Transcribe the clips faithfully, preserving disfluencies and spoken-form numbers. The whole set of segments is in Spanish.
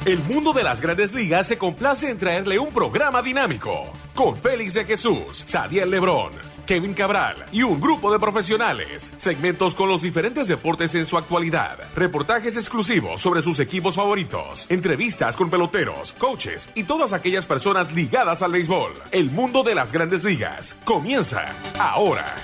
El mundo de las Grandes Ligas se complace en traerle un programa dinámico con Félix de Jesús, Sadiel Lebrón, Kevin Cabral y un grupo de profesionales. Segmentos con los diferentes deportes en su actualidad. Reportajes exclusivos sobre sus equipos favoritos. Entrevistas con peloteros, coaches y todas aquellas personas ligadas al béisbol. El mundo de las Grandes Ligas comienza ahora.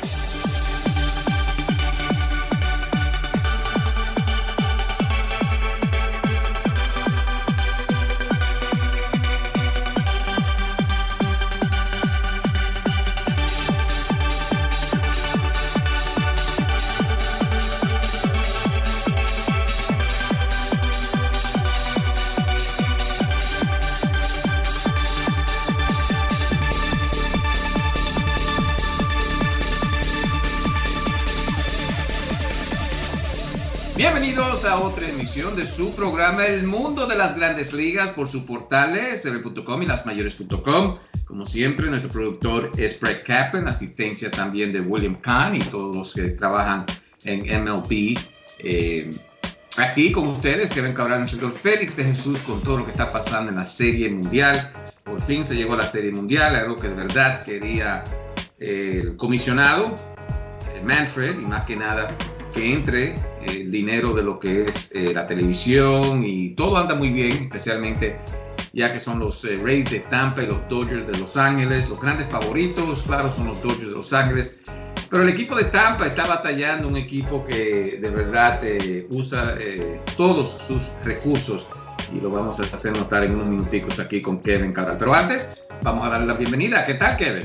Bienvenidos a otra emisión de su programa El Mundo de las Grandes Ligas por sus portales C B punto com y las mayores punto com. Como siempre, nuestro productor es Brett Kaplan, asistencia también de William Kahn y todos los que trabajan en M L B. Eh, aquí con ustedes, Kevin Cabral, el señor Félix de Jesús, con todo lo que está pasando en la Serie Mundial. Por fin se llegó a la Serie Mundial, algo que de verdad quería eh, el comisionado eh, Manfred, y más que nada que entre el dinero de lo que es eh, la televisión, y todo anda muy bien, especialmente ya que son los eh, Rays de Tampa y los Dodgers de Los Ángeles. Los grandes favoritos, claro, son los Dodgers de Los Ángeles, pero el equipo de Tampa está batallando, un equipo que de verdad eh, usa eh, todos sus recursos, y lo vamos a hacer notar en unos minuticos aquí con Kevin Cabral. Pero antes, vamos a darle la bienvenida. ¿Qué tal, Kevin?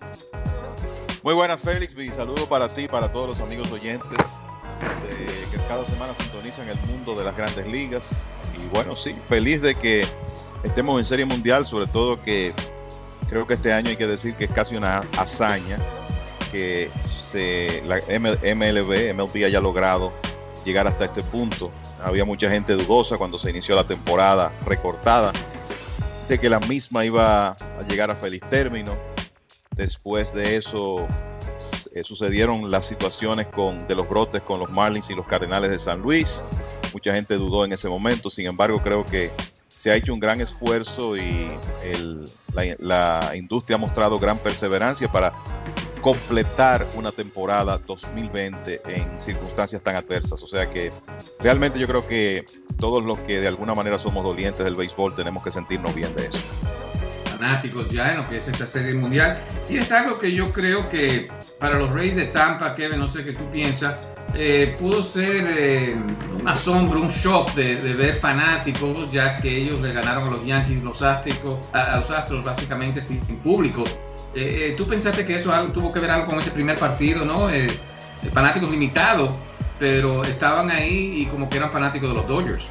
Muy buenas, Félix, mi saludo para ti y para todos los amigos oyentes de, que cada semana sintonizan el mundo de las Grandes Ligas. Y bueno, sí, feliz de que estemos en Serie Mundial, sobre todo que creo que este año hay que decir que es casi una hazaña que se, la M L B, M L B haya logrado llegar hasta este punto. Había mucha gente dudosa cuando se inició la temporada recortada de que la misma iba a llegar a feliz término. Después de eso eh, sucedieron las situaciones con, de los brotes con los Marlins y los Cardenales de San Luis. Mucha gente dudó en ese momento, sin embargo creo que se ha hecho un gran esfuerzo y el, la, la industria ha mostrado gran perseverancia para completar una temporada dos mil veinte en circunstancias tan adversas. O sea que realmente yo creo que todos los que de alguna manera somos dolientes del béisbol tenemos que sentirnos bien de eso. Fanáticos ya en lo que es esta Serie Mundial, y es algo que yo creo que para los Rays de Tampa, Kevin, no sé qué tú piensas, eh, pudo ser eh, un asombro, un shock de, de ver fanáticos, ya que ellos le ganaron a los Yankees, los Astros, a, a los Astros básicamente sin público. Eh, eh, ¿Tú pensaste que eso algo, tuvo que ver algo con ese primer partido, no? Eh, eh, fanáticos limitados, pero estaban ahí y como que eran fanáticos de los Dodgers.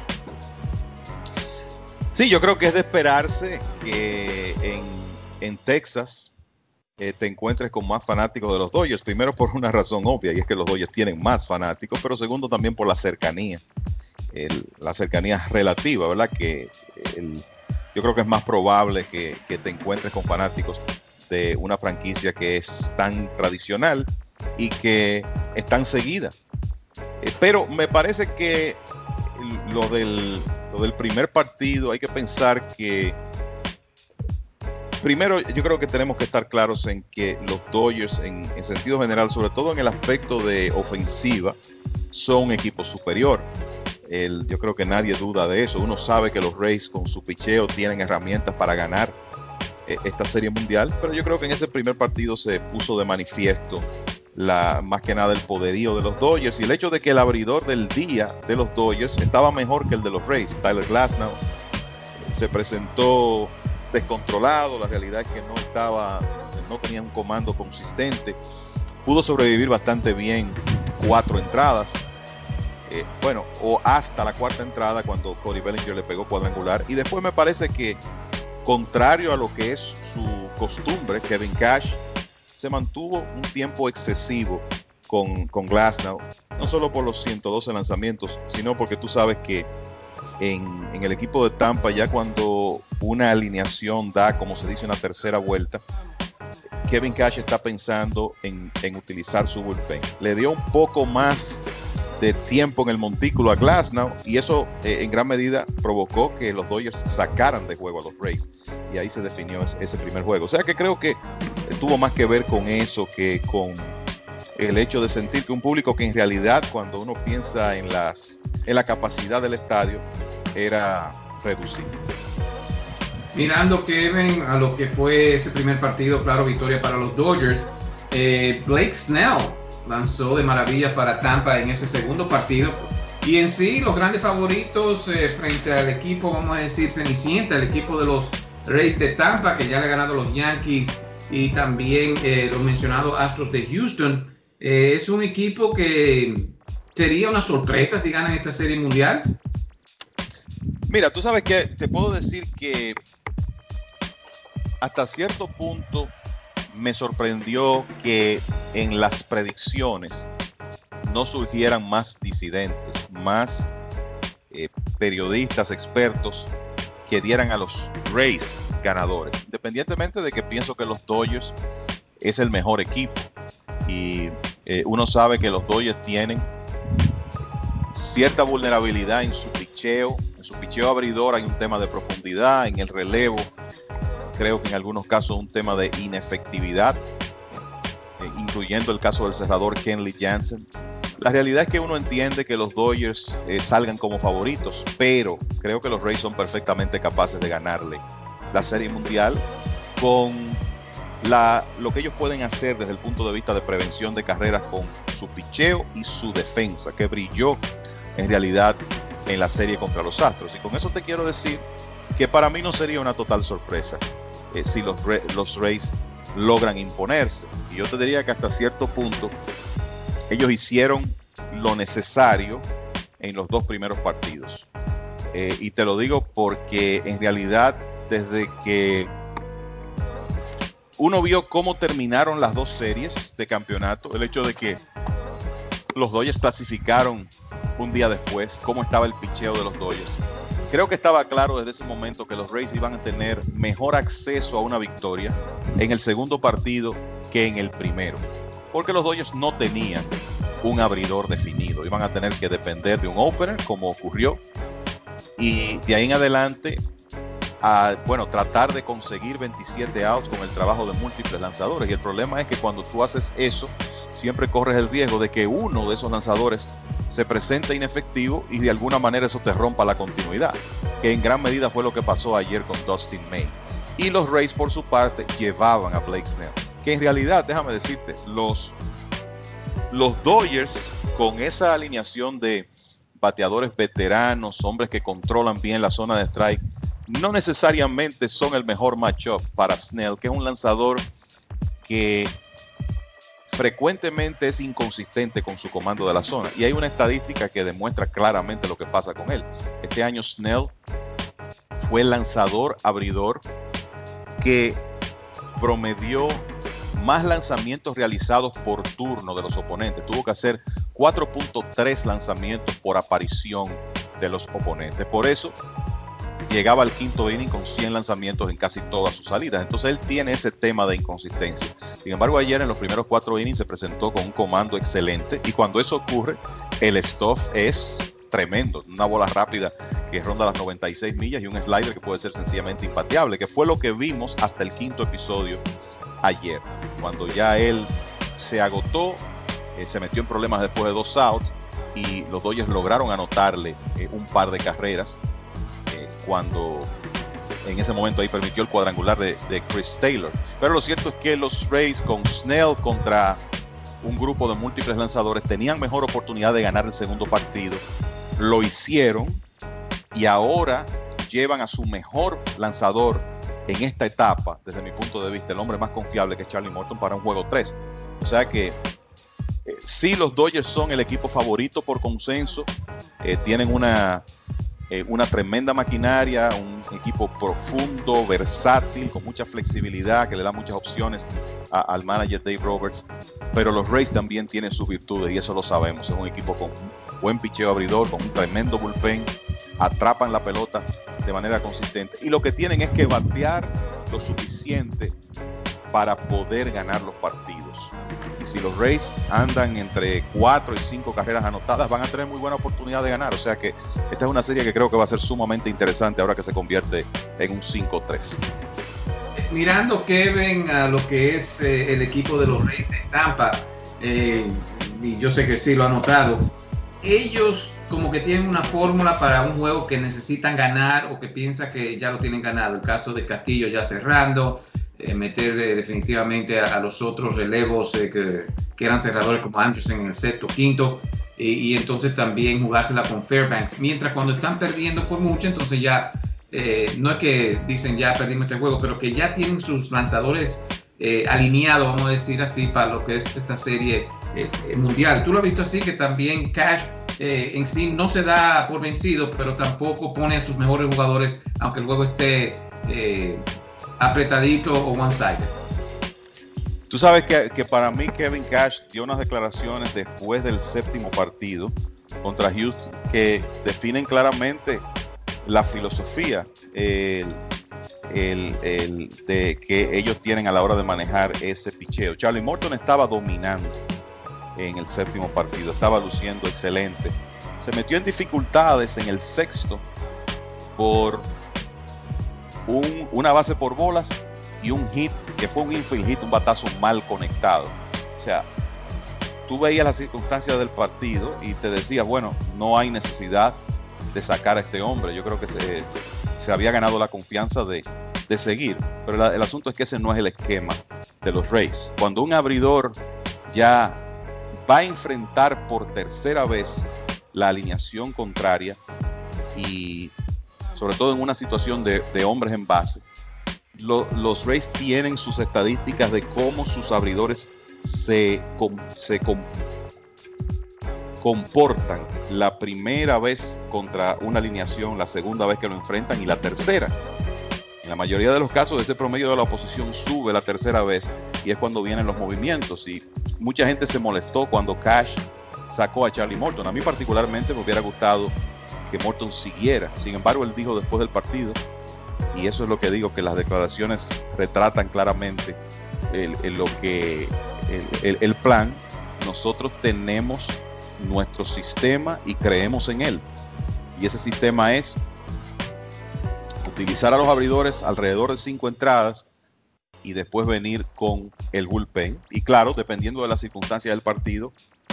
Sí, yo creo que es de esperarse que en, en Texas eh, te encuentres con más fanáticos de los Dodgers. Primero por una razón obvia, y es que los Dodgers tienen más fanáticos, pero segundo también por la cercanía, el, la cercanía relativa, ¿verdad? Que el, yo creo que es más probable que, que te encuentres con fanáticos de una franquicia que es tan tradicional y que es tan seguida. Eh, pero me parece que lo del... Lo del primer partido, hay que pensar que primero yo creo que tenemos que estar claros en que los Dodgers en, en sentido general, sobre todo en el aspecto de ofensiva, son un equipo superior. El, yo creo que nadie duda de eso. Uno sabe que los Rays con su picheo tienen herramientas para ganar eh, esta Serie Mundial, pero yo creo que en ese primer partido se puso de manifiesto La, más que nada el poderío de los Dodgers y el hecho de que el abridor del día de los Dodgers estaba mejor que el de los Rays. Tyler Glasnow se presentó descontrolado, la realidad es que no estaba, no tenía un comando consistente, pudo sobrevivir bastante bien cuatro entradas, eh, bueno, o hasta la cuarta entrada cuando Cody Bellinger le pegó cuadrangular, y después me parece que, contrario a lo que es su costumbre, Kevin Cash se mantuvo un tiempo excesivo con, con Glasnow, no solo por los ciento doce lanzamientos, sino porque tú sabes que en, en el equipo de Tampa, ya cuando una alineación da, como se dice, una tercera vuelta, Kevin Cash está pensando en, en utilizar su bullpen. Le dio un poco más de tiempo en el montículo a Glasnow, y eso eh, en gran medida provocó que los Dodgers sacaran de juego a los Rays, y ahí se definió ese, ese primer juego. O sea que creo que tuvo más que ver con eso que con el hecho de sentir que un público que en realidad, cuando uno piensa en, las, en la capacidad del estadio, era reducido. Mirando, Kevin, a lo que fue ese primer partido, claro, victoria para los Dodgers, eh, Blake Snell lanzó de maravilla para Tampa en ese segundo partido, y en sí los grandes favoritos eh, frente al equipo, vamos a decir, cenicienta, el equipo de los Rays de Tampa, que ya le ha ganado a los Yankees, y también eh, los mencionados Astros de Houston. Eh, es un equipo que sería una sorpresa si ganan esta serie mundial. Mira, tú sabes que te puedo decir que hasta cierto punto me sorprendió que en las predicciones no surgieran más disidentes, más eh, periodistas, expertos que dieran a los Rays ganadores, independientemente de que pienso que los Dodgers es el mejor equipo, y eh, uno sabe que los Dodgers tienen cierta vulnerabilidad en su picheo, en su picheo abridor hay un tema de profundidad, en el relevo creo que en algunos casos un tema de inefectividad, eh, incluyendo el caso del cerrador Kenley Jansen. La realidad es que uno entiende que los Dodgers eh, salgan como favoritos, pero creo que los Rays son perfectamente capaces de ganarle la Serie Mundial con la, lo que ellos pueden hacer desde el punto de vista de prevención de carreras con su picheo y su defensa, que brilló en realidad en la serie contra los Astros. Y con eso te quiero decir que para mí no sería una total sorpresa eh, si los, los Rays logran imponerse. Y yo te diría que hasta cierto punto ellos hicieron lo necesario en los dos primeros partidos. Eh, y te lo digo porque en realidad desde que uno vio cómo terminaron las dos series de campeonato, el hecho de que los Dodgers clasificaron un día después, cómo estaba el picheo de los Dodgers, creo que estaba claro desde ese momento que los Rays iban a tener mejor acceso a una victoria en el segundo partido que en el primero, porque los Dodgers no tenían un abridor definido, iban a tener que depender de un opener como ocurrió, y de ahí en adelante a, bueno, tratar de conseguir veintisiete outs con el trabajo de múltiples lanzadores. Y el problema es que cuando tú haces eso, siempre corres el riesgo de que uno de esos lanzadores se presente inefectivo y de alguna manera eso te rompa la continuidad, que en gran medida fue lo que pasó ayer con Dustin May. Y los Rays, por su parte, llevaban a Blake Snell, que en realidad, déjame decirte, los, los Dodgers, con esa alineación de bateadores veteranos, hombres que controlan bien la zona de strike, no necesariamente son el mejor matchup para Snell, que es un lanzador que frecuentemente es inconsistente con su comando de la zona. Y hay una estadística que demuestra claramente lo que pasa con él. Este año Snell fue el lanzador abridor que promedió más lanzamientos realizados por turno de los oponentes. Tuvo que hacer cuatro punto tres lanzamientos por aparición de los oponentes. Por eso llegaba al quinto inning con cien lanzamientos en casi todas sus salidas. Entonces él tiene ese tema de inconsistencia. Sin embargo, ayer en los primeros cuatro innings se presentó con un comando excelente, y cuando eso ocurre, el stuff es tremendo. Una bola rápida que ronda las noventa y seis millas y un slider que puede ser sencillamente impateable, que fue lo que vimos hasta el quinto episodio ayer, cuando ya él se agotó, eh, se metió en problemas después de dos outs, y los Dodgers lograron anotarle eh, un par de carreras cuando en ese momento ahí permitió el cuadrangular de, de Chris Taylor. Pero lo cierto es que los Rays, con Snell contra un grupo de múltiples lanzadores, tenían mejor oportunidad de ganar el segundo partido. Lo hicieron, y ahora llevan a su mejor lanzador en esta etapa, desde mi punto de vista, el hombre más confiable, que es Charlie Morton, para un juego tres. O sea que eh, sí, los Dodgers son el equipo favorito por consenso. Eh, tienen una Eh, una tremenda maquinaria, un equipo profundo, versátil, con mucha flexibilidad, que le da muchas opciones a, al manager Dave Roberts. Pero los Rays también tienen sus virtudes, y eso lo sabemos. Es un equipo con un buen picheo abridor, con un tremendo bullpen, atrapan la pelota de manera consistente, y lo que tienen es que batear lo suficiente para poder ganar los partidos. Y si los Rays andan entre cuatro y cinco carreras anotadas, van a tener muy buena oportunidad de ganar. O sea que esta es una serie que creo que va a ser sumamente interesante ahora que se convierte en un cinco tres. Mirando, Kevin, a lo que es eh, el equipo de los Rays de Tampa, eh, y yo sé que sí lo ha notado, ellos como que tienen una fórmula para un juego que necesitan ganar o que piensa que ya lo tienen ganado. El caso de Castillo ya cerrando, eh, meter eh, definitivamente a, a los otros relevos eh, que, que eran cerradores como Anderson en el sexto, quinto, y, y entonces también jugársela con Fairbanks. Mientras cuando están perdiendo por mucho, entonces ya eh, no es que dicen ya perdimos este juego, pero que ya tienen sus lanzadores eh, alineados, vamos a decir así, para lo que es esta serie eh, mundial. Tú lo has visto así, que también Cash eh, en sí no se da por vencido, pero tampoco pone a sus mejores jugadores, aunque el juego esté eh, apretadito o one-sided. Tú sabes que, que para mí Kevin Cash dio unas declaraciones después del séptimo partido contra Houston que definen claramente la filosofía el, el, el de que ellos tienen a la hora de manejar ese picheo. Charlie Morton estaba dominando en el séptimo partido, estaba luciendo excelente. Se metió en dificultades en el sexto por un, una base por bolas y un hit, que fue un infield hit, un batazo mal conectado. O sea, tú veías las circunstancias del partido y te decías, bueno, no hay necesidad de sacar a este hombre. Yo creo que se, se había ganado la confianza de, de seguir, pero la, el asunto es que ese no es el esquema de los Rays. Cuando un abridor ya va a enfrentar por tercera vez la alineación contraria y sobre todo en una situación de, de hombres en base, lo, los Rays tienen sus estadísticas de cómo sus abridores se, com, se com, comportan la primera vez contra una alineación, la segunda vez que lo enfrentan y la tercera. En la mayoría de los casos ese promedio de la oposición sube la tercera vez y es cuando vienen los movimientos, y mucha gente se molestó cuando Cash sacó a Charlie Morton. A mí particularmente me hubiera gustado que Morton siguiera. Sin embargo, él dijo después del partido, y eso es lo que digo, que las declaraciones retratan claramente el, el, lo que, el, el, el plan. Nosotros tenemos nuestro sistema y creemos en él, y ese sistema es utilizar a los abridores alrededor de cinco entradas y después venir con el bullpen. Y claro, dependiendo de las circunstancias del partido,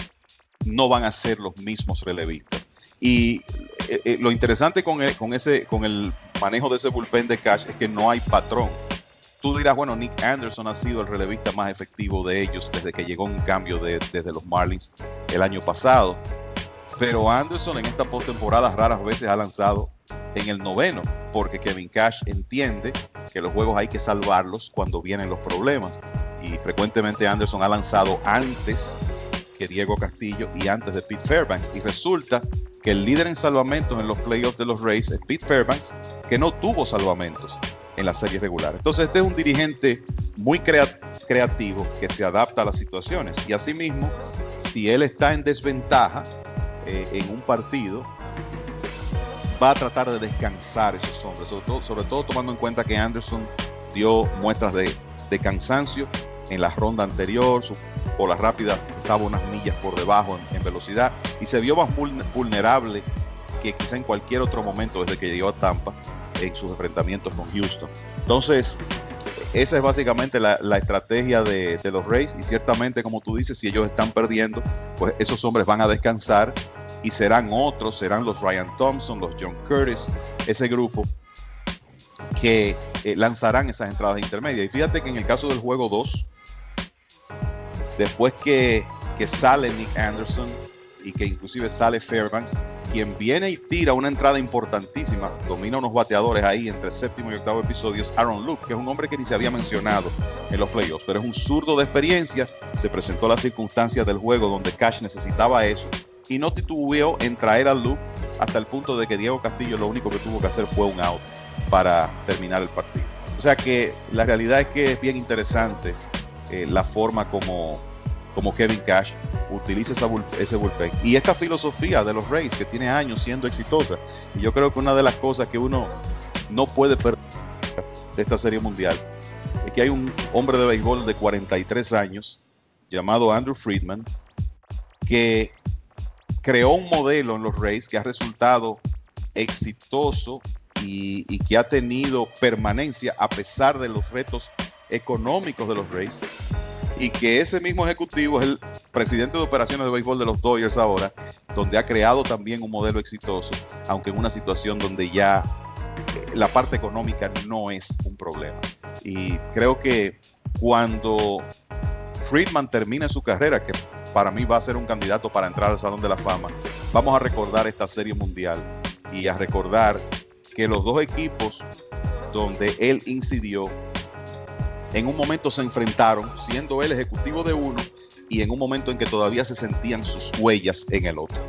no van a ser los mismos relevistas. Y eh, eh, lo interesante con el, con, ese, con el manejo de ese bullpen de Cash es que no hay patrón. Tú dirás, bueno, Nick Anderson ha sido el relevista más efectivo de ellos desde que llegó un cambio de, desde los Marlins el año pasado. Pero Anderson en esta postemporada raras veces ha lanzado en el noveno, porque Kevin Cash entiende que los juegos hay que salvarlos cuando vienen los problemas. Y frecuentemente Anderson ha lanzado antes que Diego Castillo y antes de Pete Fairbanks. Y resulta que el líder en salvamentos en los playoffs de los Rays es Pete Fairbanks, que no tuvo salvamentos en la serie regular. Entonces este es un dirigente muy crea- creativo que se adapta a las situaciones, y asimismo, si él está en desventaja eh, en un partido, va a tratar de descansar esos hombres, sobre todo, sobre todo tomando en cuenta que Anderson dio muestras de, de cansancio en la ronda anterior. Su bola rápida estaba unas millas por debajo en, en velocidad, y se vio más vulnerable que quizá en cualquier otro momento desde que llegó a Tampa en sus enfrentamientos con Houston. Entonces, esa es básicamente la, la estrategia de, de los Rays, y ciertamente, como tú dices, si ellos están perdiendo, pues esos hombres van a descansar y serán otros, serán los Ryan Thompson, los John Curtis, ese grupo que eh, lanzarán esas entradas intermedias. Y fíjate que en el caso del juego dos, después que, que sale Nick Anderson y que inclusive sale Fairbanks, quien viene y tira una entrada importantísima, domina unos bateadores ahí entre el séptimo y octavo episodio, es Aaron Luke, que es un hombre que ni se había mencionado en los playoffs, pero es un zurdo de experiencia. Se presentó las circunstancias del juego donde Cash necesitaba eso y no titubeó en traer a Luke, hasta el punto de que Diego Castillo lo único que tuvo que hacer fue un out para terminar el partido. O sea que la realidad es que es bien interesante eh, la forma como, como Kevin Cash utiliza esa bull, ese bullpen y esta filosofía de los Rays que tiene años siendo exitosa. Y yo creo que una de las cosas que uno no puede perder de esta serie mundial es que hay un hombre de béisbol de cuarenta y tres años llamado Andrew Friedman que creó un modelo en los Rays que ha resultado exitoso y, y que ha tenido permanencia a pesar de los retos económicos de los Rays, y que ese mismo ejecutivo es el presidente de operaciones de béisbol de los Dodgers ahora, donde ha creado también un modelo exitoso, aunque en una situación donde ya la parte económica no es un problema. Y creo que cuando Friedman termine su carrera, que para mí va a ser un candidato para entrar al Salón de la Fama, vamos a recordar esta Serie Mundial y a recordar que los dos equipos donde él incidió en un momento se enfrentaron, siendo él ejecutivo de uno y en un momento en que todavía se sentían sus huellas en el otro.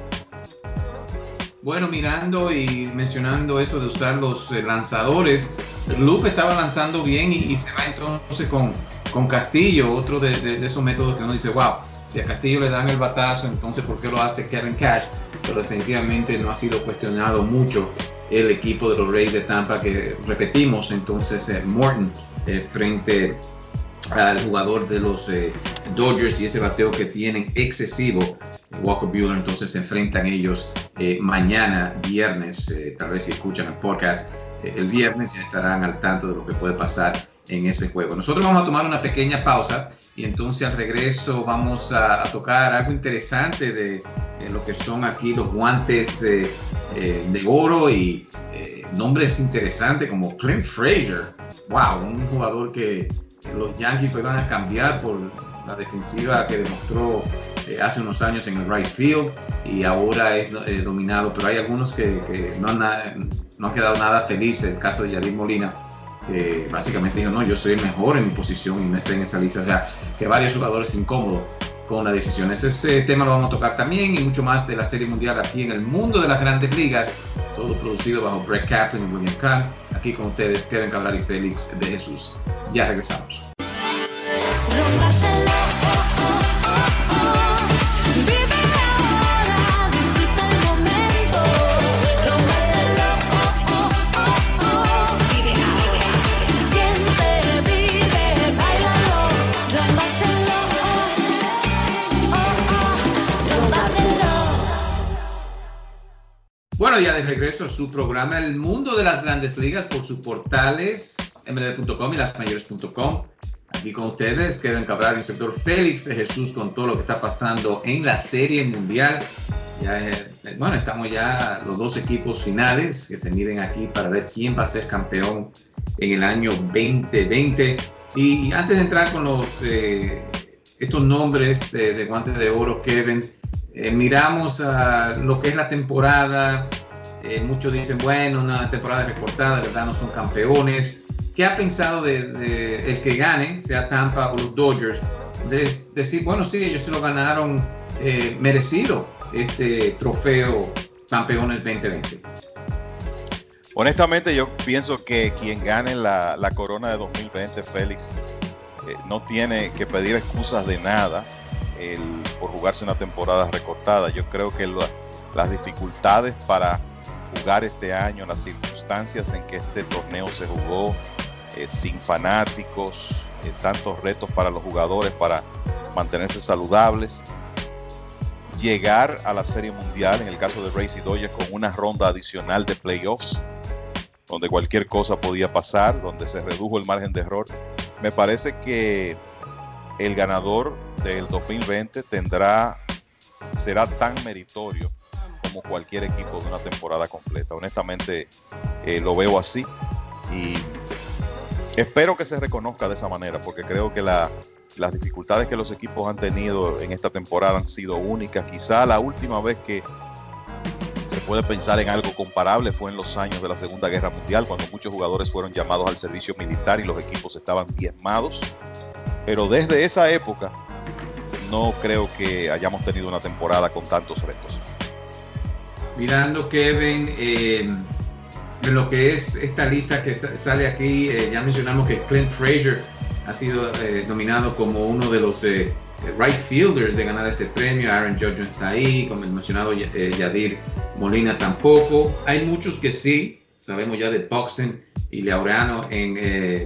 Bueno, mirando y mencionando eso de usar los eh, lanzadores, Lupe estaba lanzando bien y, y se va entonces con, con Castillo, otro de, de, de esos métodos que uno dice, wow, si a Castillo le dan el batazo, entonces ¿por qué lo hace Kevin Cash? Pero definitivamente no ha sido cuestionado mucho el equipo de los Rays de Tampa, que repetimos entonces eh, Morton eh, frente al jugador de los eh, Dodgers y ese bateo que tienen excesivo, eh, Walker Buehler. Entonces se enfrentan ellos eh, mañana viernes, eh, tal vez si escuchan el podcast eh, el viernes ya estarán al tanto de lo que puede pasar en ese juego. Nosotros vamos a tomar una pequeña pausa y entonces al regreso vamos a, a tocar algo interesante de, de lo que son aquí los guantes eh, eh, de oro y eh, nombres interesantes como Clint Frazier. Wow, un jugador que los Yankees pues van a cambiar por la defensiva que demostró eh, hace unos años en el right field y ahora es eh, dominado, pero hay algunos que, que no, han, no han quedado nada felices. El caso de Yadier Molina, que básicamente dijo, no, yo soy el mejor en mi posición y no estoy en esa lista. O sea, que varios jugadores incómodos con la decisión. Ese, ese tema lo vamos a tocar también y mucho más de la Serie Mundial aquí en el mundo de las Grandes Ligas. Todo producido bajo Brett Kaplan y William Kahn. Aquí con ustedes, Kevin Cabral y Félix de Jesús. Ya regresamos. Bueno, ya de regreso a su programa El Mundo de las Grandes Ligas por sus portales M L B punto com y las mayores punto com. Aquí con ustedes, Kevin Cabral y el sector Félix de Jesús con todo lo que está pasando en la Serie Mundial. Ya, eh, bueno, estamos ya los dos equipos finales que se miden aquí para ver quién va a ser campeón en el año veinte veinte. Y antes de entrar con los eh, estos nombres eh, de guantes de oro, Kevin, Eh, miramos a lo que es la temporada. Eh, muchos dicen, bueno, una temporada recortada, ¿verdad? No son campeones. ¿Qué ha pensado de, de el que gane, sea Tampa o los Dodgers? De, de decir, bueno, sí, ellos se lo ganaron eh, merecido este trofeo campeones veinte veinte. Honestamente, yo pienso que quien gane la, la corona de dos mil veinte, Félix, eh, no tiene que pedir excusas de nada. El, por jugarse una temporada recortada. Yo creo que la, las dificultades para jugar este año, las circunstancias en que este torneo se jugó, eh, sin fanáticos, eh, tantos retos para los jugadores para mantenerse saludables, llegar a la Serie Mundial, en el caso de Rays y Dodgers, con una ronda adicional de playoffs, donde cualquier cosa podía pasar, donde se redujo el margen de error. Me parece que el ganador del dos mil veinte tendrá, será tan meritorio como cualquier equipo de una temporada completa. Honestamente eh, lo veo así y espero que se reconozca de esa manera, porque creo que la, las dificultades que los equipos han tenido en esta temporada han sido únicas. Quizá la última vez que se puede pensar en algo comparable fue en los años de la Segunda Guerra Mundial, cuando muchos jugadores fueron llamados al servicio militar y los equipos estaban diezmados. Pero desde esa época no creo que hayamos tenido una temporada con tantos retos. Mirando, Kevin, eh, de lo que es esta lista que sale aquí, eh, ya mencionamos que Clint Frazier ha sido eh, nominado como uno de los eh, right fielders de ganar este premio. Aaron Judge no está ahí, como el mencionado eh, Yadier Molina tampoco. Hay muchos que sí, sabemos ya de Buxton y Laureano en... Eh,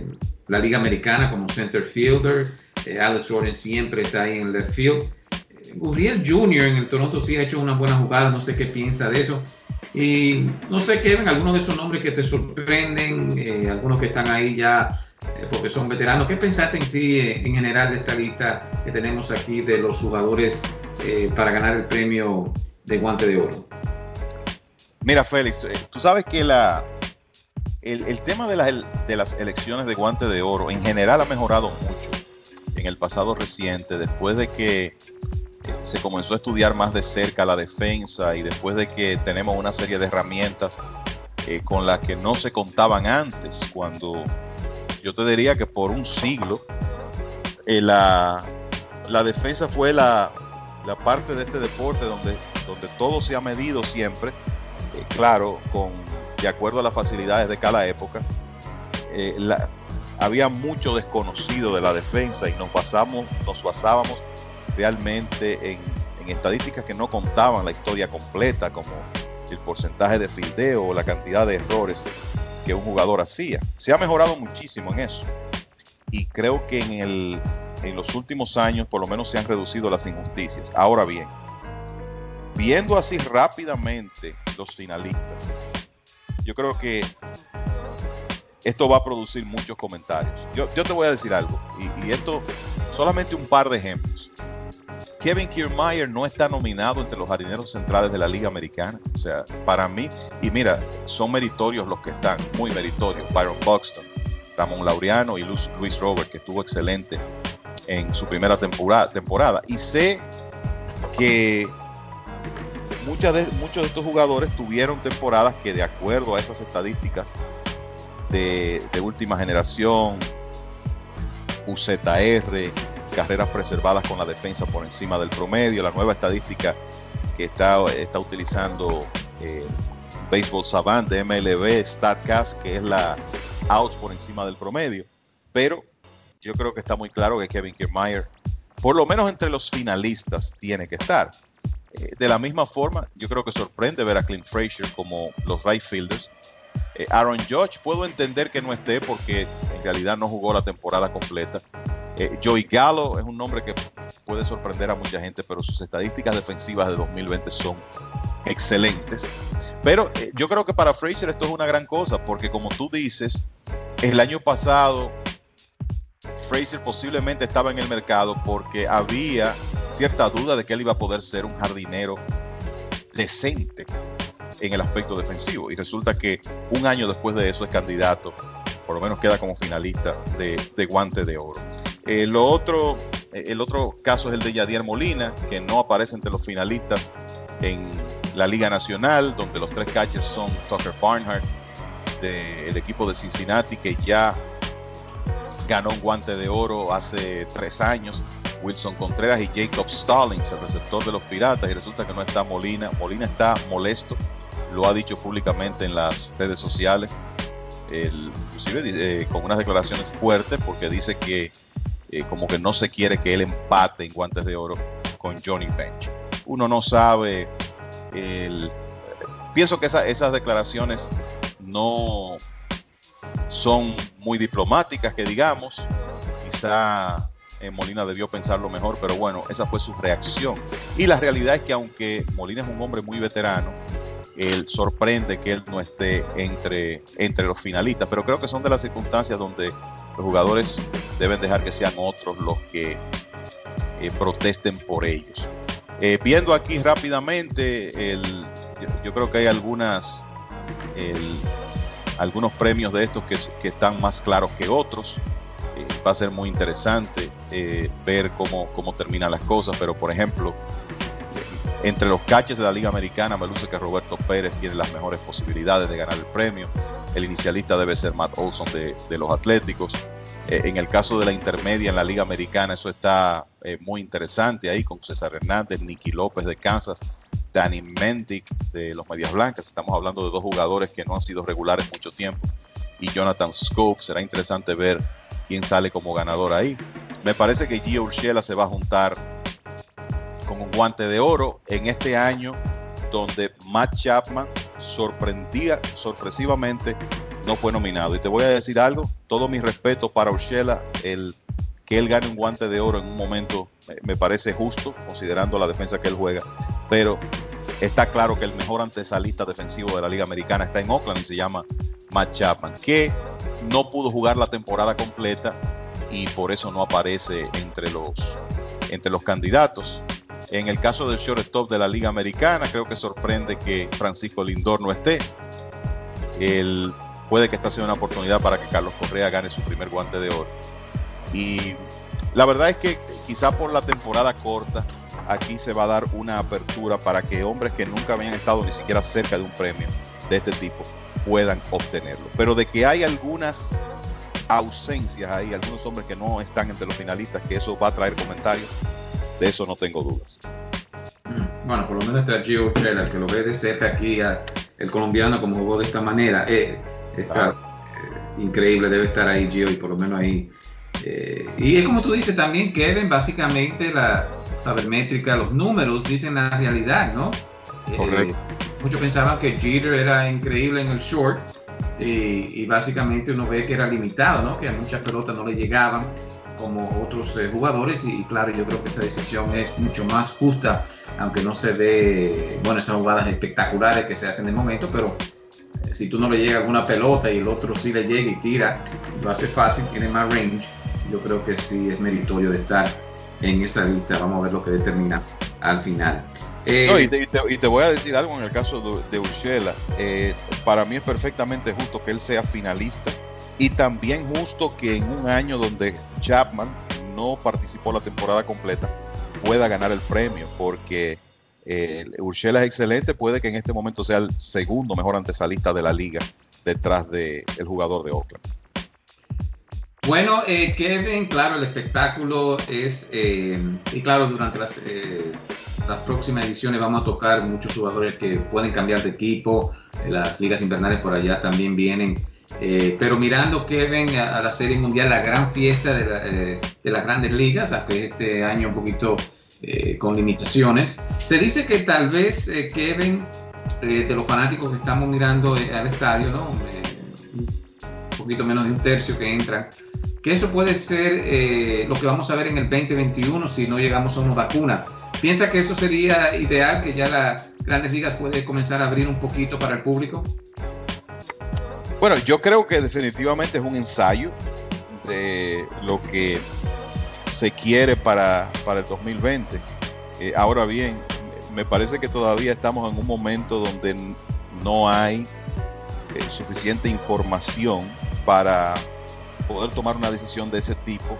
la Liga Americana como center fielder. Eh, Alex Gordon siempre está ahí en left field. Eh, Gurriel junior en el Toronto sí ha hecho una buena jugada, no sé qué piensa de eso. Y no sé, Kevin, algunos de esos nombres que te sorprenden, eh, algunos que están ahí ya eh, porque son veteranos. ¿Qué pensaste en sí, eh, en general, de esta lista que tenemos aquí de los jugadores eh, para ganar el premio de Guante de Oro? Mira, Félix, tú sabes que la, el, el tema de las, de las elecciones de Guante de Oro en general ha mejorado mucho en el pasado reciente, después de que se comenzó a estudiar más de cerca la defensa y después de que tenemos una serie de herramientas eh, con las que no se contaban antes, cuando yo te diría que por un siglo eh, la, la defensa fue la, la parte de este deporte donde, donde todo se ha medido siempre, eh, claro, con, de acuerdo a las facilidades de cada época. Eh, la, había mucho desconocido de la defensa y nos, basamos, nos basábamos realmente en, en estadísticas que no contaban la historia completa, como el porcentaje de fildeo o la cantidad de errores que un jugador hacía. Se ha mejorado muchísimo en eso y creo que en, el, en los últimos años por lo menos se han reducido las injusticias. Ahora bien, viendo así rápidamente los finalistas, yo creo que esto va a producir muchos comentarios. Yo, yo te voy a decir algo, y, y esto solamente un par de ejemplos. Kevin Kiermaier no está nominado entre los jardineros centrales de la Liga Americana. O sea, para mí, y mira, son meritorios los que están, muy meritorios. Byron Buxton, Ramón Laureano y Luis, Luis Robert, que estuvo excelente en su primera temporada. temporada. Y sé que muchas de, muchos de estos jugadores tuvieron temporadas que, de acuerdo a esas estadísticas de, de última generación, U Z R, carreras preservadas con la defensa por encima del promedio, la nueva estadística que está, está utilizando eh, Baseball Savant de M L B, StatCast, que es la outs por encima del promedio. Pero yo creo que está muy claro que Kevin Kiermaier, por lo menos entre los finalistas, tiene que estar. Eh, de la misma forma, yo creo que sorprende ver a Clint Frazier como los right fielders. Eh, Aaron Judge, puedo entender que no esté porque en realidad no jugó la temporada completa. Eh, Joey Gallo es un nombre que puede sorprender a mucha gente, pero sus estadísticas defensivas de dos mil veinte son excelentes. Pero eh, yo creo que para Frazier esto es una gran cosa, porque como tú dices, el año pasado Frazier posiblemente estaba en el mercado porque había cierta duda de que él iba a poder ser un jardinero decente en el aspecto defensivo, y resulta que un año después de eso es candidato, por lo menos queda como finalista de, de Guante de Oro. Eh, lo otro, el otro caso es el de Yadier Molina, que no aparece entre los finalistas en la Liga Nacional, donde los tres catchers son Tucker Barnhart del equipo de Cincinnati, que ya ganó un Guante de Oro hace tres años, Wilson Contreras y Jacob Stallings, el receptor de los Piratas, y resulta que no está Molina. Molina está molesto, lo ha dicho públicamente en las redes sociales, el, inclusive eh, con unas declaraciones fuertes, porque dice que eh, como que no se quiere que él empate en Guantes de Oro con Johnny Bench. Uno no sabe, el, pienso que esa, esas declaraciones no son muy diplomáticas, que digamos. Quizá eh, Molina debió pensarlo mejor, pero bueno, esa fue su reacción. Y la realidad es que aunque Molina es un hombre muy veterano, él sorprende que él no esté entre, entre los finalistas, pero creo que son de las circunstancias donde los jugadores deben dejar que sean otros los que eh, protesten por ellos. Eh, viendo aquí rápidamente, el, yo, yo creo que hay algunas el, algunos premios de estos que, que están más claros que otros. Eh, va a ser muy interesante eh, ver cómo, cómo terminan las cosas, pero por ejemplo, entre los catchers de la Liga Americana, me luce que Roberto Pérez tiene las mejores posibilidades de ganar el premio. El inicialista debe ser Matt Olson de, de los Atléticos. Eh, en el caso de la intermedia en la Liga Americana, eso está eh, muy interesante ahí, con César Hernández, Nicky López de Kansas, Danny Mendick de los Medias Blancas. Estamos hablando de dos jugadores que no han sido regulares mucho tiempo. Y Jonathan Scope. Será interesante ver quién sale como ganador ahí. Me parece que Gio Urshela se va a juntar con un Guante de Oro en este año donde Matt Chapman sorprendía sorpresivamente no fue nominado. Y te voy a decir algo, todo mi respeto para Urshela, el que él gane un guante de oro en un momento me parece justo, considerando la defensa que él juega, pero está claro que el mejor antesalista defensivo de la Liga Americana está en Oakland y se llama Matt Chapman, que no pudo jugar la temporada completa y por eso no aparece entre los, entre los candidatos. En el caso del shortstop de la Liga Americana, creo que sorprende que Francisco Lindor no esté. Él puede que esta sea una oportunidad para que Carlos Correa gane su primer guante de oro. Y la verdad es que quizá por la temporada corta, aquí se va a dar una apertura para que hombres que nunca habían estado ni siquiera cerca de un premio de este tipo puedan obtenerlo. Pero de que hay algunas ausencias ahí, algunos hombres que no están entre los finalistas, que eso va a traer comentarios, de eso no tengo dudas. Bueno, por lo menos está Gio Urshela, el que lo ve de cerca aquí, a, el colombiano como jugó de esta manera, eh, está claro. eh, increíble, debe estar ahí Gio y por lo menos ahí. Eh, y es como tú dices también, Kevin, básicamente la sabermétrica, los números dicen la realidad, ¿no? Correcto. Eh, muchos pensaban que Jeter era increíble en el short y, y básicamente uno ve que era limitado, ¿no? Que a muchas pelotas no le llegaban como otros eh, jugadores y, y claro, yo creo que esa decisión es mucho más justa, aunque no se ve, bueno, esas jugadas espectaculares que se hacen de momento, pero eh, si tú no le llega alguna pelota y el otro sí le llega y tira, lo hace fácil, tiene más range, yo creo que sí es meritorio de estar en esa lista. Vamos a ver lo que determina al final. Eh, no, y, te, y, te, y te voy a decir algo en el caso de, de Urshela. Eh, para mí es perfectamente justo que él sea finalista y también justo que en un año donde Chapman no participó la temporada completa pueda ganar el premio, porque eh, Urshela es excelente, puede que en este momento sea el segundo mejor antesalista de la liga detrás del jugador de Oakland. Bueno, eh, Kevin, claro, el espectáculo es, eh, y claro, durante las, eh, las próximas ediciones vamos a tocar muchos jugadores que pueden cambiar de equipo, eh, las ligas invernales por allá también vienen, eh, pero mirando, Kevin, a, a la Serie Mundial, la gran fiesta de, la, eh, de las grandes ligas, aunque este año un poquito eh, con limitaciones, se dice que tal vez, eh, Kevin, eh, de los fanáticos que estamos mirando eh, al estadio, ¿no? Eh, un poquito menos de un tercio que entran, que eso puede ser eh, lo que vamos a ver en el veinte veintiuno si no llegamos a una vacuna. ¿Piensa que eso sería ideal, que ya las grandes ligas puede comenzar a abrir un poquito para el público? Bueno, yo creo que definitivamente es un ensayo de lo que se quiere para, para el dos mil veinte. Eh, ahora bien, me parece que todavía estamos en un momento donde no hay eh, suficiente información para poder tomar una decisión de ese tipo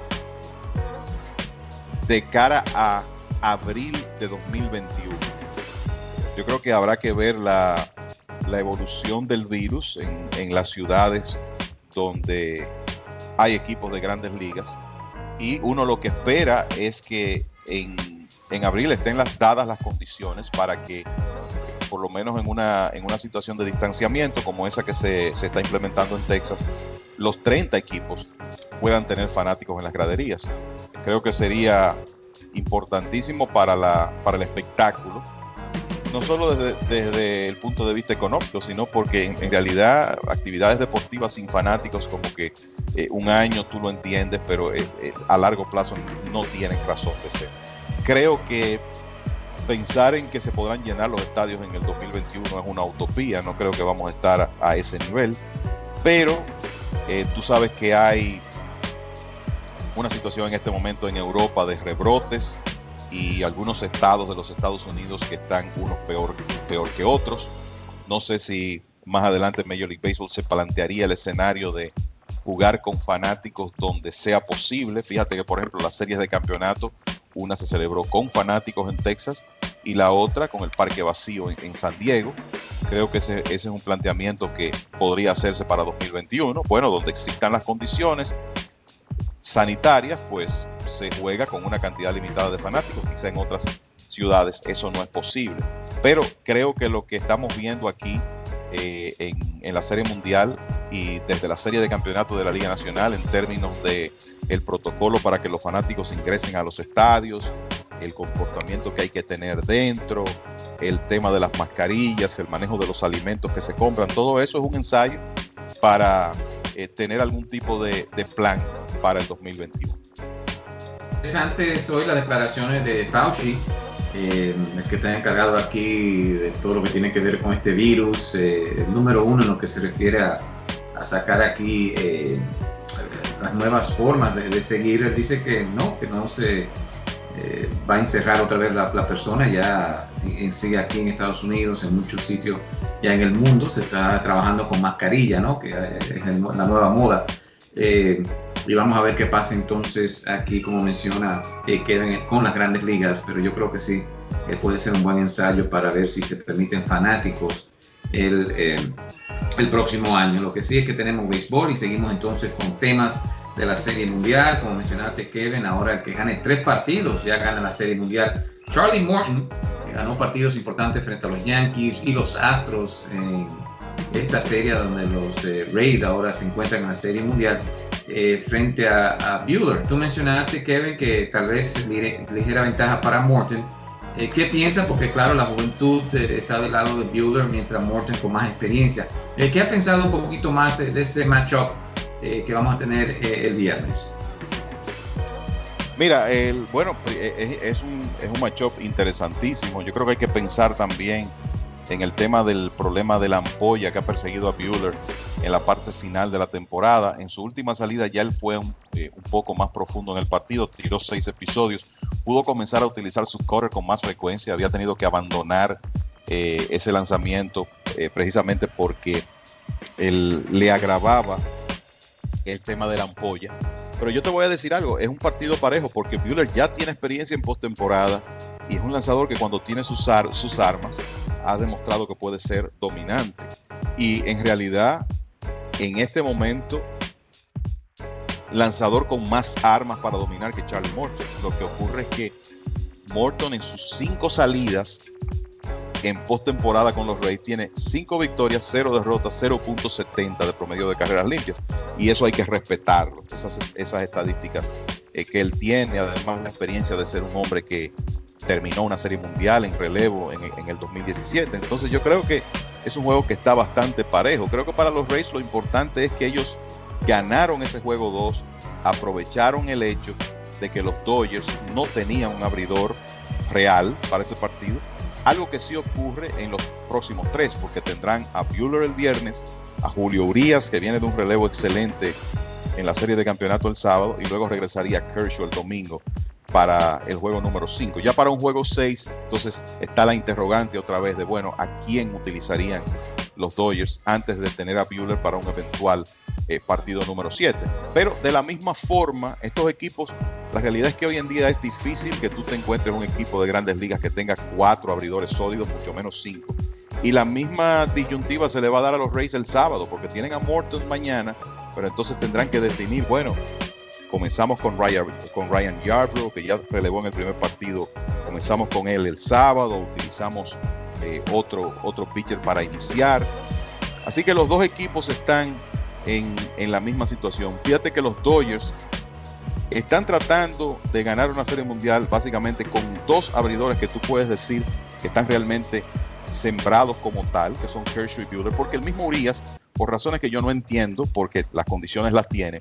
de cara a abril de dos mil veintiuno. Yo creo que habrá que ver la, la evolución del virus en, en las ciudades donde hay equipos de grandes ligas, y uno lo que espera es que en, en abril estén las, dadas las condiciones para que por lo menos en una, en una situación de distanciamiento como esa que se, se está implementando en Texas, los treinta equipos puedan tener fanáticos en las graderías. Creo que sería importantísimo para, la, para el espectáculo, no solo desde, desde el punto de vista económico, sino porque en, en realidad actividades deportivas sin fanáticos como que eh, un año tú lo entiendes, pero eh, eh, a largo plazo no tienen razón de ser. Creo que pensar en que se podrán llenar los estadios en el dos mil veintiuno es una utopía, no creo que vamos a estar a, a ese nivel, pero eh, tú sabes que hay una situación en este momento en Europa de rebrotes y algunos estados de los Estados Unidos que están unos peor, peor que otros. No sé si más adelante Major League Baseball se plantearía el escenario de jugar con fanáticos donde sea posible. Fíjate que, por ejemplo, las series de campeonato, una se celebró con fanáticos en Texas y la otra con el parque vacío en, en San Diego. Creo que ese, ese es un planteamiento que podría hacerse para dos mil veintiuno. Bueno, donde existan las condiciones sanitarias, pues se juega con una cantidad limitada de fanáticos. Quizá en otras ciudades eso no es posible, pero creo que lo que estamos viendo aquí eh, en, en la Serie Mundial y desde la Serie de Campeonato de la Liga Nacional, en términos de el protocolo para que los fanáticos ingresen a los estadios, el comportamiento que hay que tener dentro, el tema de las mascarillas, el manejo de los alimentos que se compran, todo eso es un ensayo para eh, tener algún tipo de, de plan para el dos mil veintiuno. Interesantes hoy las declaraciones de Fauci, eh, el que está encargado aquí de todo lo que tiene que ver con este virus, eh, el número uno en lo que se refiere a, a sacar aquí eh, las nuevas formas de, de seguir. Él dice que no, que no se eh, va a encerrar otra vez la, la persona ya en, en sí aquí en Estados Unidos, en muchos sitios ya en el mundo se está trabajando con mascarilla, ¿no? Que es el, la nueva moda. Eh, y vamos a ver qué pasa entonces aquí, como menciona eh, Kevin, con las grandes ligas, pero yo creo que sí, eh, puede ser un buen ensayo para ver si se permiten fanáticos el, eh, el próximo año. Lo que sí es que tenemos béisbol y seguimos entonces con temas de la Serie Mundial. Como mencionaste, Kevin, ahora el que gane tres partidos ya gana la Serie Mundial. Charlie Morton, que ganó partidos importantes frente a los Yankees y los Astros en esta serie donde los eh, Rays ahora se encuentran en la Serie Mundial, eh, frente a, a Buehler. Tú mencionaste, Kevin, que tal vez ligera ventaja para Morton. Eh, ¿Qué piensas? Porque claro, la juventud eh, está del lado de Buehler, mientras Morton con más experiencia. Eh, ¿Qué has pensado un poquito más eh, de ese matchup eh, que vamos a tener eh, el viernes? Mira, el, bueno, es, es, un, es un matchup interesantísimo. Yo creo que hay que pensar también en el tema del problema de la ampolla que ha perseguido a Buehler en la parte final de la temporada. En su última salida ya él fue un, eh, un poco más profundo en el partido, tiró seis episodios, pudo comenzar a utilizar su cutter con más frecuencia, había tenido que abandonar eh, ese lanzamiento eh, precisamente porque él, le agravaba el tema de la ampolla. Pero yo te voy a decir algo, es un partido parejo porque Buehler ya tiene experiencia en postemporada y es un lanzador que cuando tiene sus, ar- sus armas ha demostrado que puede ser dominante. Y en realidad, en este momento, lanzador con más armas para dominar que Charlie Morton. Lo que ocurre es que Morton en sus cinco salidas en postemporada con los Rays tiene cinco victorias, cero derrotas, cero punto setenta de promedio de carreras limpias. Y eso hay que respetarlo, esas, esas estadísticas eh, que él tiene, además la experiencia de ser un hombre que terminó una serie mundial en relevo en, en el dos mil diecisiete. Entonces yo creo que es un juego que está bastante parejo. Creo que para los Rays lo importante es que ellos ganaron ese juego dos, aprovecharon el hecho de que los Dodgers no tenían un abridor real para ese partido, algo que sí ocurre en los próximos tres, porque tendrán a Buehler el viernes, a Julio Urías, que viene de un relevo excelente en la serie de campeonato el sábado, y luego regresaría Kershaw el domingo para el juego número cinco. Ya para un juego seis, entonces está la interrogante otra vez de, bueno, ¿a quién utilizarían los Dodgers antes de tener a Buehler para un eventual eh, partido número siete? Pero de la misma forma, estos equipos, la realidad es que hoy en día es difícil que tú te encuentres un equipo de grandes ligas que tenga cuatro abridores sólidos, mucho menos cinco. Y la misma disyuntiva se le va a dar a los Rays el sábado, porque tienen a Morton mañana, pero entonces tendrán que definir, bueno, comenzamos con Ryan, con Ryan Yarbrough, que ya relevó en el primer partido. Comenzamos con él el sábado, utilizamos eh, otro, otro pitcher para iniciar. Así que los dos equipos están en, en la misma situación. Fíjate que los Dodgers están tratando de ganar una serie mundial básicamente con dos abridores que tú puedes decir que están realmente sembrados como tal, que son Kershaw y Buehler, porque el mismo Urías, por razones que yo no entiendo, porque las condiciones las tiene,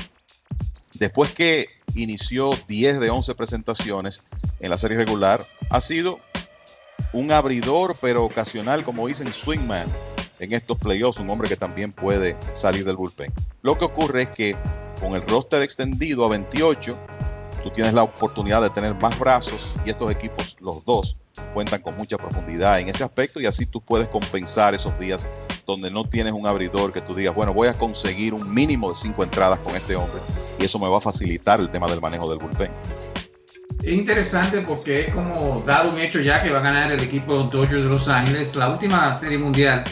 después que inició diez de once presentaciones en la serie regular, ha sido un abridor, pero ocasional, como dicen, swingman en estos playoffs, un hombre que también puede salir del bullpen. Lo que ocurre es que con el roster extendido a veintiocho, tú tienes la oportunidad de tener más brazos y estos equipos, los dos, cuentan con mucha profundidad en ese aspecto y así tú puedes compensar esos días donde no tienes un abridor que tú digas, bueno, voy a conseguir un mínimo de cinco entradas con este hombre y eso me va a facilitar el tema del manejo del bullpen. Es interesante porque es como dado un hecho ya que va a ganar el equipo de los Dodgers de Los Ángeles. La última serie mundial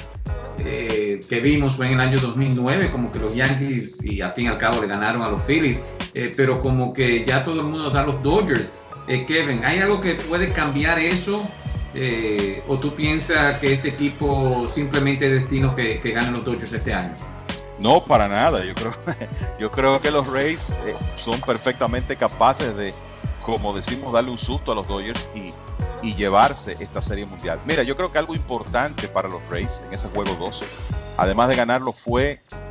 eh, que vimos fue en el año dos mil nueve, como que los Yankees y al fin y al cabo le ganaron a los Phillies, eh, pero como que ya todo el mundo da a los Dodgers. Eh, Kevin, ¿hay algo que puede cambiar eso? Eh, ¿O tú piensas que este equipo simplemente es destino que, que ganen los Dodgers este año? No, para nada. Yo creo, yo creo que los Rays eh, son perfectamente capaces de, como decimos, darle un susto a los Dodgers y, y llevarse esta serie mundial. Mira, yo creo que algo importante para los Rays en ese juego dos, además de ganarlo, fue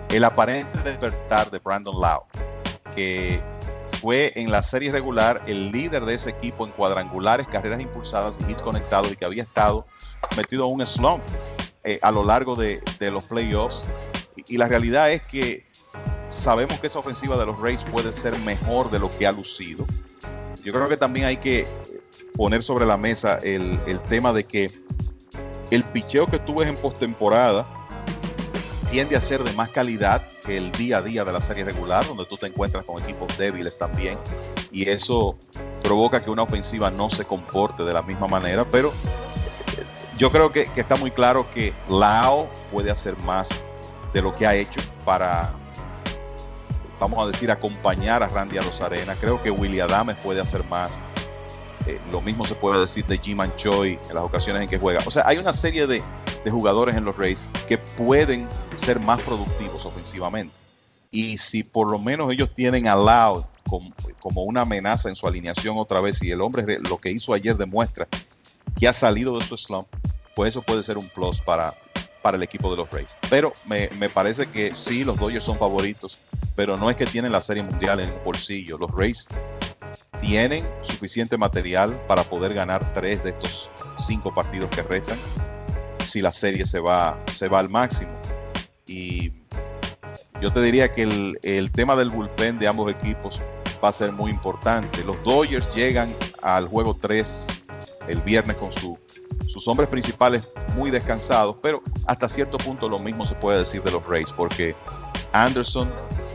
el aparente despertar de Brandon Lowe, que fue en la serie regular el líder de ese equipo en cuadrangulares, carreras impulsadas y hits conectados, y que había estado metido en un slump eh, a lo largo de, de los playoffs. Y, y la realidad es que sabemos que esa ofensiva de los Rays puede ser mejor de lo que ha lucido. Yo creo que también hay que poner sobre la mesa el, el tema de que el picheo que tú ves en postemporada tiende a ser de más calidad que el día a día de la serie regular, donde tú te encuentras con equipos débiles también, y eso provoca que una ofensiva no se comporte de la misma manera. Pero yo creo que, que está muy claro que Lowe puede hacer más de lo que ha hecho para, vamos a decir, acompañar a Randy Arozarena. Creo que Willy Adames puede hacer más. Eh, lo mismo se puede decir de Ji-Man Choi en las ocasiones en que juega. O sea, hay una serie de, de jugadores en los Rays que pueden ser más productivos ofensivamente. Y si por lo menos ellos tienen a Lowe como, como una amenaza en su alineación otra vez, y el hombre lo que hizo ayer demuestra que ha salido de su slump, pues eso puede ser un plus para, para el equipo de los Rays. Pero me, me parece que sí, los Dodgers son favoritos, pero no es que tienen la Serie Mundial en el bolsillo. Los Rays tienen suficiente material para poder ganar tres de estos cinco partidos que restan si la serie se va, se va al máximo. Y yo te diría que el, el tema del bullpen de ambos equipos va a ser muy importante. Los Dodgers llegan al juego tres el viernes con su, sus hombres principales muy descansados, pero hasta cierto punto lo mismo se puede decir de los Rays, porque Anderson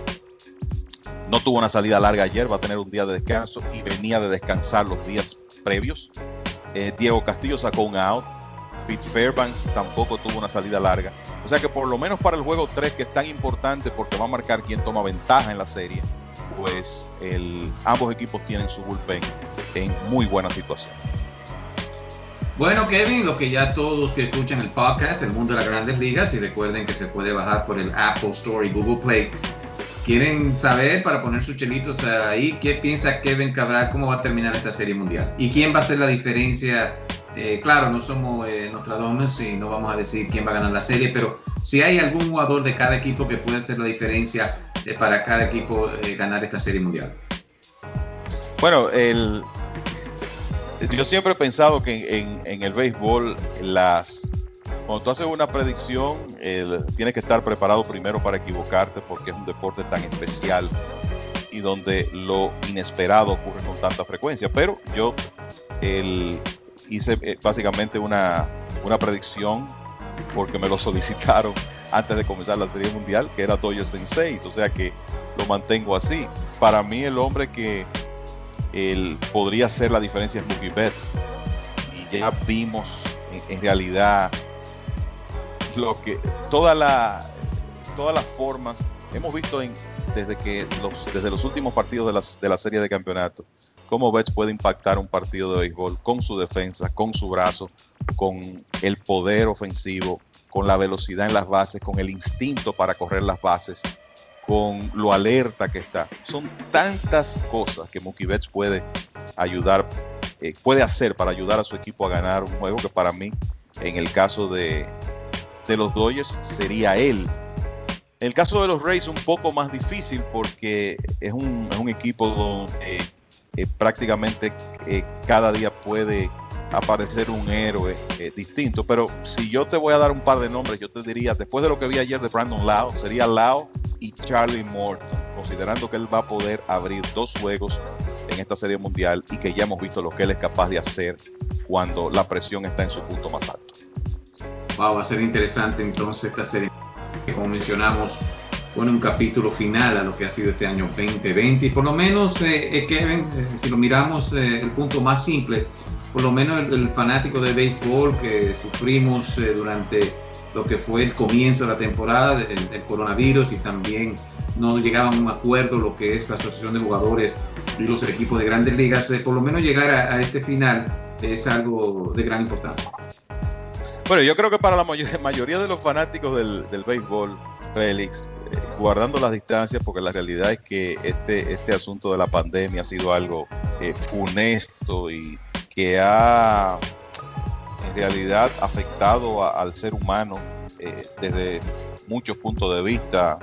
no tuvo una salida larga ayer, va a tener un día de descanso y venía de descansar los días previos. Eh, Diego Castillo sacó un out. Pete Fairbanks tampoco tuvo una salida larga. O sea que por lo menos para el juego tres, que es tan importante porque va a marcar quién toma ventaja en la serie, pues el, ambos equipos tienen su bullpen en muy buena situación. Bueno, Kevin, lo que ya todos que escuchan el podcast, El Mundo de las Grandes Ligas, y recuerden que se puede bajar por el Apple Store y Google Play, quieren saber, para poner sus chelitos ahí, qué piensa Kevin Cabral, cómo va a terminar esta Serie Mundial y quién va a hacer la diferencia. Eh, claro, no somos eh, Nostradamus y no vamos a decir quién va a ganar la serie, pero si hay algún jugador de cada equipo que puede hacer la diferencia eh, para cada equipo eh, ganar esta Serie Mundial. Bueno, el, yo siempre he pensado que en, en el béisbol, las, cuando tú haces una predicción, el, tienes que estar preparado primero para equivocarte, porque es un deporte tan especial y donde lo inesperado ocurre con tanta frecuencia. Pero yo el, hice eh, básicamente una, una predicción porque me lo solicitaron antes de comenzar la Serie Mundial, que era Dodgers en seis, o sea que lo mantengo así. Para mí el hombre que él podría hacer la diferencia es Mookie Betts, y ya vimos en, en realidad lo que toda la, todas las formas hemos visto en, desde que los, desde los últimos partidos de, las, de la serie de campeonato, cómo Betts puede impactar un partido de béisbol con su defensa, con su brazo, con el poder ofensivo, con la velocidad en las bases, con el instinto para correr las bases, con lo alerta que está. Son tantas cosas que Mookie Betts puede ayudar, eh, puede hacer para ayudar a su equipo a ganar un juego, que para mí, en el caso de, de los Dodgers, sería él. En el caso de los Rays, un poco más difícil, porque es un, es un equipo donde eh, prácticamente eh, cada día puede aparecer un héroe eh, distinto. Pero si yo te voy a dar un par de nombres, yo te diría, después de lo que vi ayer de Brandon Lowe, sería Lowe y Charlie Morton, considerando que él va a poder abrir dos juegos en esta Serie Mundial y que ya hemos visto lo que él es capaz de hacer cuando la presión está en su punto más alto. Wow, va a ser interesante entonces esta serie, que como mencionamos, pone un capítulo final a lo que ha sido este año veinte veinte, y por lo menos, eh, eh, Kevin, eh, si lo miramos eh, el punto más simple, por lo menos el, el fanático de béisbol que sufrimos eh, durante lo que fue el comienzo de la temporada del, del coronavirus, y también no llegaban a un acuerdo lo que es la asociación de jugadores y los equipos de grandes ligas, eh, por lo menos llegar a, a este final es algo de gran importancia. Bueno, yo creo que para la mayor, mayoría de los fanáticos del, del béisbol, Félix, eh, guardando las distancias, porque la realidad es que este, este asunto de la pandemia ha sido algo eh, funesto y que ha en realidad afectado a, al ser humano eh, desde muchos puntos de vista,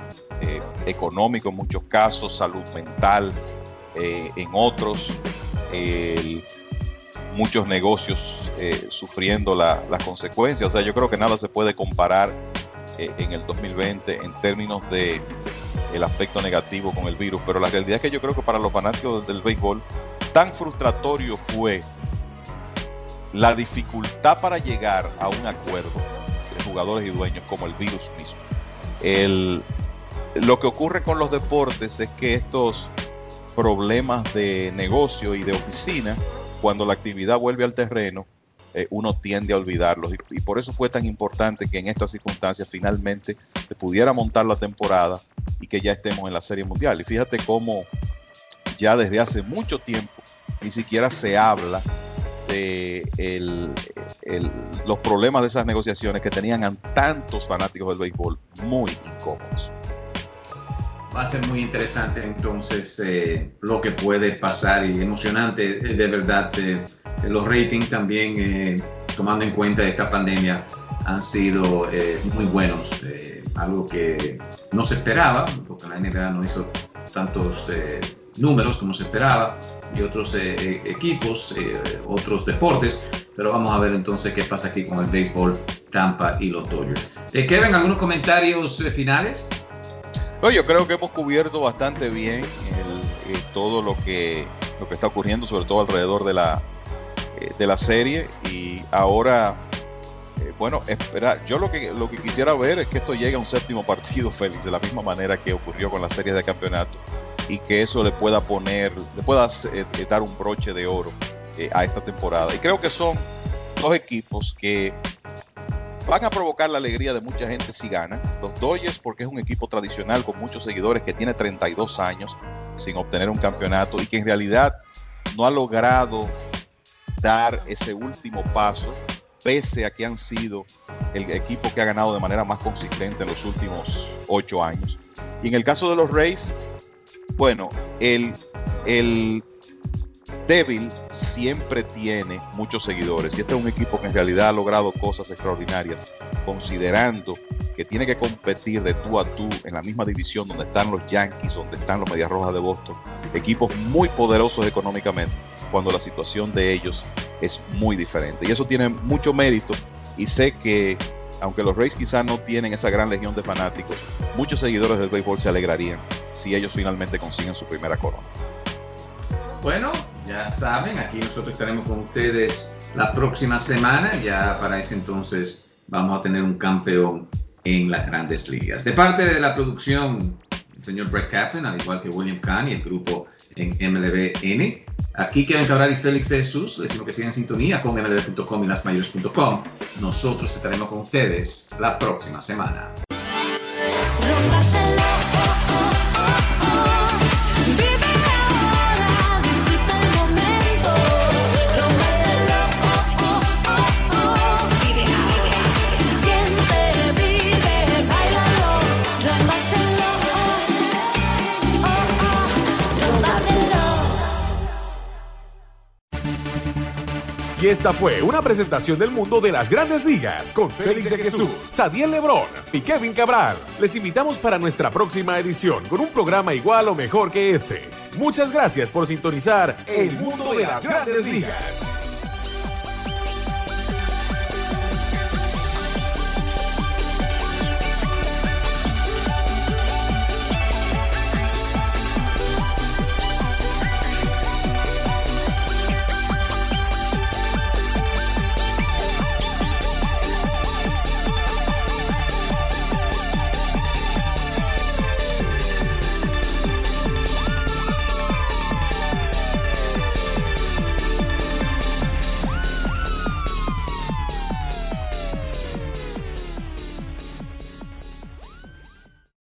eh, económico en muchos casos, salud mental eh, en otros, eh, muchos negocios eh, sufriendo la, las consecuencias. O sea, yo creo que nada se puede comparar eh, en el dos mil veinte en términos de el aspecto negativo con el virus, pero la realidad es que yo creo que para los fanáticos del béisbol tan frustratorio fue la dificultad para llegar a un acuerdo de jugadores y dueños como el virus mismo. El, lo que ocurre con los deportes es que estos problemas de negocio y de oficina, cuando la actividad vuelve al terreno, eh, uno tiende a olvidarlos, y, y por eso fue tan importante que en estas circunstancias finalmente se pudiera montar la temporada y que ya estemos en la Serie Mundial. Y fíjate cómo ya desde hace mucho tiempo ni siquiera se habla de el, el, los problemas de esas negociaciones que tenían a tantos fanáticos del béisbol muy incómodos. Va a ser muy interesante entonces eh, lo que puede pasar, y emocionante eh, de verdad. Eh, los ratings también, eh, tomando en cuenta esta pandemia, han sido eh, muy buenos, eh, algo que no se esperaba, porque la N B A no hizo tantos eh, números como se esperaba, y otros eh, equipos, eh, otros deportes, pero vamos a ver entonces qué pasa aquí con el béisbol, Tampa y los Dodgers. Eh, Kevin, ¿algunos comentarios eh, finales? No, yo creo que hemos cubierto bastante bien el, el, todo lo que, lo que está ocurriendo, sobre todo alrededor de la, eh, de la serie, y ahora, eh, bueno, esperar. Yo lo que, lo que quisiera ver es que esto llegue a un séptimo partido, Félix, de la misma manera que ocurrió con las series de campeonato, y que eso le pueda poner, le pueda eh, dar un broche de oro eh, a esta temporada. Y creo que son dos equipos que van a provocar la alegría de mucha gente si ganan. Los Dodgers, porque es un equipo tradicional con muchos seguidores, que tiene treinta y dos años sin obtener un campeonato y que en realidad no ha logrado dar ese último paso, pese a que han sido el equipo que ha ganado de manera más consistente en los últimos ocho años. Y en el caso de los Rays, bueno, el, el Devil siempre tiene muchos seguidores, y este es un equipo que en realidad ha logrado cosas extraordinarias, considerando que tiene que competir de tú a tú en la misma división donde están los Yankees, donde están los Medias Rojas de Boston, equipos muy poderosos económicamente, cuando la situación de ellos es muy diferente, y eso tiene mucho mérito. Y sé que aunque los Rays quizás no tienen esa gran legión de fanáticos, muchos seguidores del béisbol se alegrarían si ellos finalmente consiguen su primera corona. Bueno, ya saben, aquí nosotros estaremos con ustedes la próxima semana. Ya para ese entonces vamos a tener un campeón en las Grandes Ligas. De parte de la producción, el señor Brett Kaplan, al igual que William Kahn y el grupo en M L B N, aquí Kevin Cabral y Félix de Jesús, les decimos que sigan en sintonía con M L B punto com y las mayores punto com. Nosotros estaremos con ustedes la próxima semana. Y esta fue una presentación del mundo de las Grandes Ligas con Félix de Jesús, Sadiel Lebrón y Kevin Cabral. Les invitamos para nuestra próxima edición con un programa igual o mejor que este. Muchas gracias por sintonizar El Mundo de las Grandes Ligas.